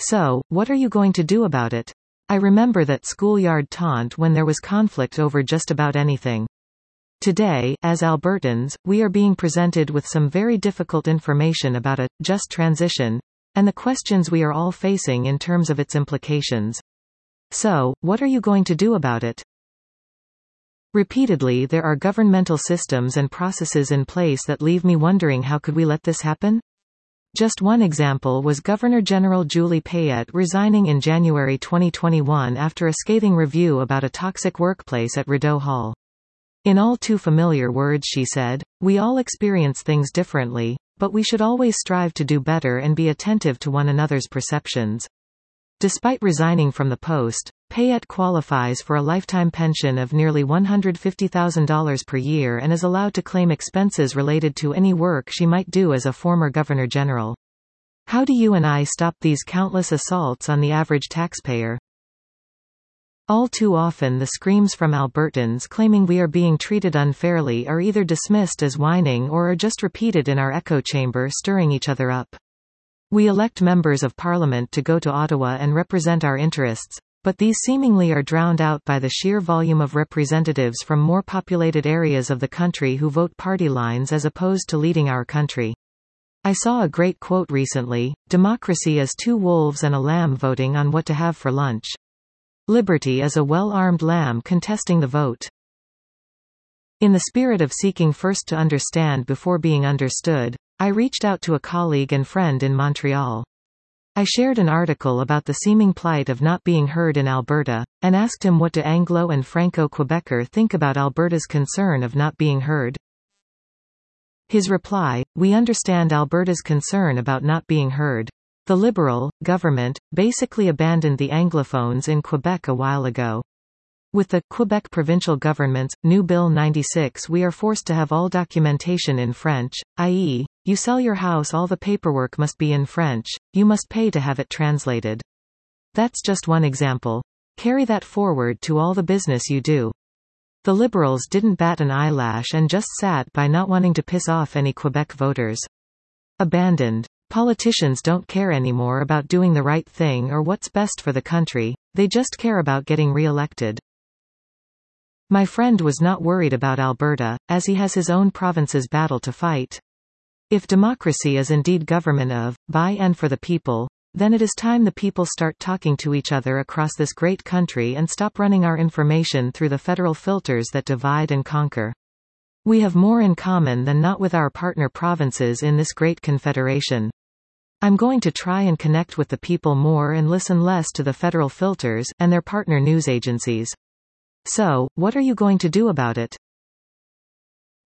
So, what are you going to do about it? I remember that schoolyard taunt when there was conflict over just about anything. Today, as Albertans, we are being presented with some very difficult information about a just transition, and the questions we are all facing in terms of its implications. So, what are you going to do about it? Repeatedly there are governmental systems and processes in place that leave me wondering, how could we let this happen? Just one example was Governor-General Julie Payette resigning in January 2021 after a scathing review about a toxic workplace at Rideau Hall. In all too familiar words she said, "We all experience things differently, but we should always strive to do better and be attentive to one another's perceptions." Despite resigning from the post, Payette qualifies for a lifetime pension of nearly $150,000 per year and is allowed to claim expenses related to any work she might do as a former Governor-General. How do you and I stop these countless assaults on the average taxpayer? All too often the screams from Albertans claiming we are being treated unfairly are either dismissed as whining or are just repeated in our echo chamber, stirring each other up. We elect members of parliament to go to Ottawa and represent our interests, but these seemingly are drowned out by the sheer volume of representatives from more populated areas of the country who vote party lines as opposed to leading our country. I saw a great quote recently: "Democracy is two wolves and a lamb voting on what to have for lunch. Liberty is a well-armed lamb contesting the vote." In the spirit of seeking first to understand before being understood, I reached out to a colleague and friend in Montreal. I shared an article about the seeming plight of not being heard in Alberta, and asked him what do Anglo and Franco-Quebecer think about Alberta's concern of not being heard. His reply: "We understand Alberta's concern about not being heard. The Liberal government basically abandoned the Anglophones in Quebec a while ago. With the Quebec provincial government's new Bill 96, we are forced to have all documentation in French, i.e., you sell your house, all the paperwork must be in French, you must pay to have it translated. That's just one example. Carry that forward to all the business you do." The Liberals didn't bat an eyelash and just sat by, not wanting to piss off any Quebec voters. Abandoned. Politicians don't care anymore about doing the right thing or what's best for the country, they just care about getting re-elected. My friend was not worried about Alberta, as he has his own province's battle to fight. If democracy is indeed government of, by and for the people, then it is time the people start talking to each other across this great country and stop running our information through the federal filters that divide and conquer. We have more in common than not with our partner provinces in this great confederation. I'm going to try and connect with the people more and listen less to the federal filters and their partner news agencies. So, what are you going to do about it?